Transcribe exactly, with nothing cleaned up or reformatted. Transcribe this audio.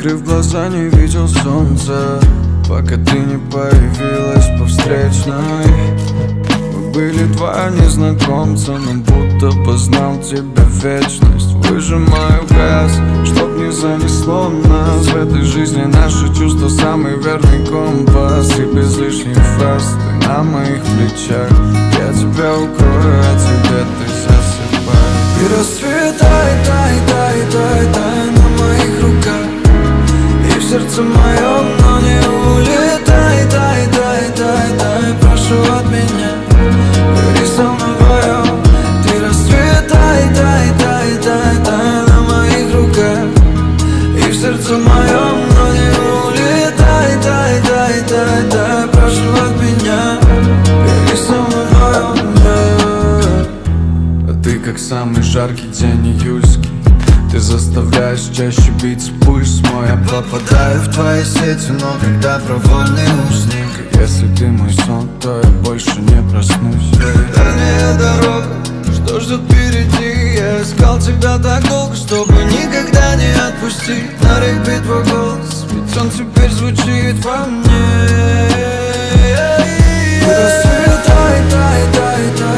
Закрыв глаза, не видел солнца, пока ты не появилась по встречной. Мы были два незнакомца, но будто познал тебя вечность. Выжимаю газ, чтоб не занесло нас. В этой жизни наши чувства самый верный компас. И без лишних фраз ты на моих плечах. Я тебя укрою, а тебе ты засыпай. И расцветай, тай, тай, тай, тай на моих руках. И в сердце моем, но не улетай, тай, тай, тай, тай. Прошу от меня, гори со мной вдвоем. Ты расцветай, тай, тай, тай, тай на моих руках. И в сердце моем, но не улетай, тай, тай, тай, тай. Прошу от меня, гори со мной вдвоем. А ты как самый жаркий день июльский. Ты заставляешь чаще биться пульс мой. Я попадаю в твои сети, но когда провольный усник. Если ты мой сон, то я больше не проснусь. Дальняя дорога, что ждет впереди? Я искал тебя так долго, чтобы никогда не отпустить. На репит твой голос, ведь он теперь звучит во мне. Расцветай, тай, тай, тай.